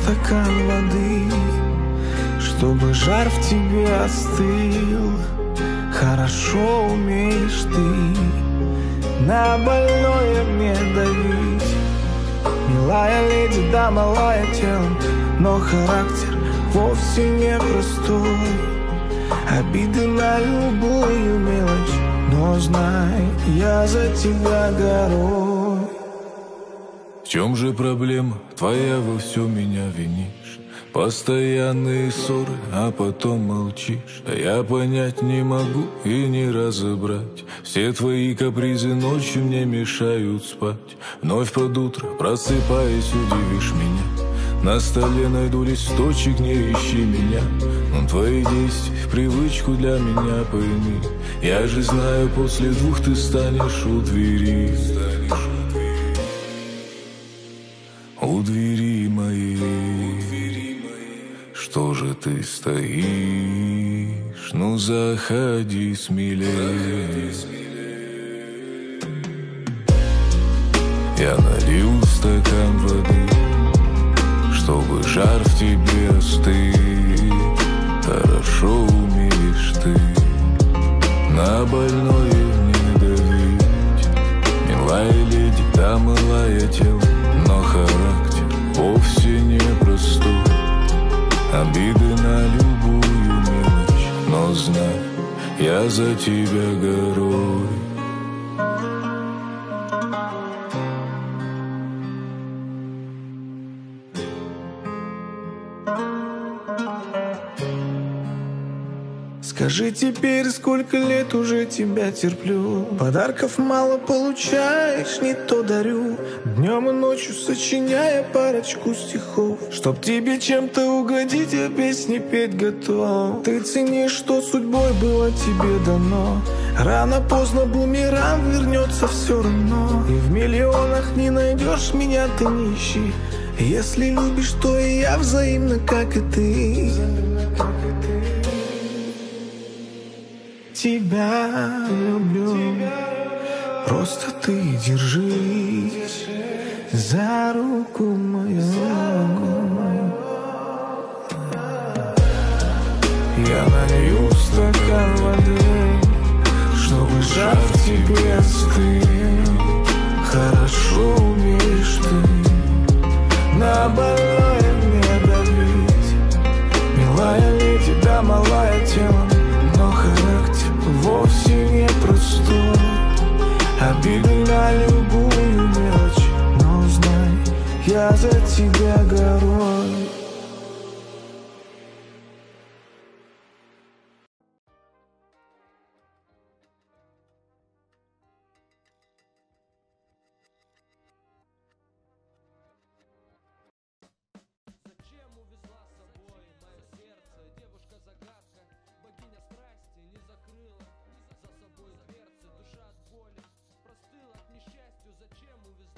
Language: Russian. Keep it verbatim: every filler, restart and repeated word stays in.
стакан воды, чтобы жар в тебе остыл. Хорошо умеешь ты на больное мне давить. Милая леди, да малая телом, но характер вовсе не простой. Обиды на любую мелочь, но знай, я за тебя горой. В чем же проблема твоя, во всем меня винишь? Постоянные ссоры, а потом молчишь. А я понять не могу и не разобрать. Все твои капризы ночью мне мешают спать. Вновь под утро, просыпаясь, удивишь меня. На столе найду листочек, не ищи меня. Но твои действия в привычку для меня пойми. Я же знаю, после двух ты станешь у двери. У двери моей. Что же ты стоишь? Ну заходи смелее. Я налил стакан воды, чтобы жар в тебе остыл. Хорошо умеешь ты на больное не давить. Милая леди, да милая тело, но характер вовсе не простой. Обиды на любую мелочь, но знай, я за тебя горой. Скажи теперь, сколько лет уже тебя терплю. Подарков мало получаешь, не то дарю. Днем и ночью сочиняя парочку стихов. Чтоб тебе чем-то угодить, я песни петь готов. Ты ценишь, что судьбой было тебе дано. Рано-поздно бумеранг вернется все равно. И в миллионах не найдешь меня, ты не ищи. Если любишь, то и я взаимно, как и ты. Тебя люблю, просто ты держись за руку мою. Я налью стакан воды, чтобы жар в тебе остыл. Хорошо умеешь ты на больное мне давить. Милая леди, да малая телом, но характер вовсе не простой. Обиды на любую мелочь, но знай, я за тебя горой. Зачем увезла